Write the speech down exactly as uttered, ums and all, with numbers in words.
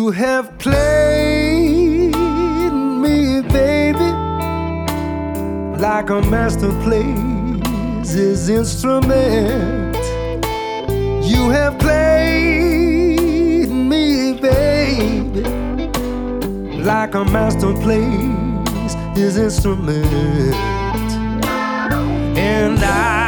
You have played me, baby, like a master plays his instrument. You have played me, baby, like a master plays his instrument. And I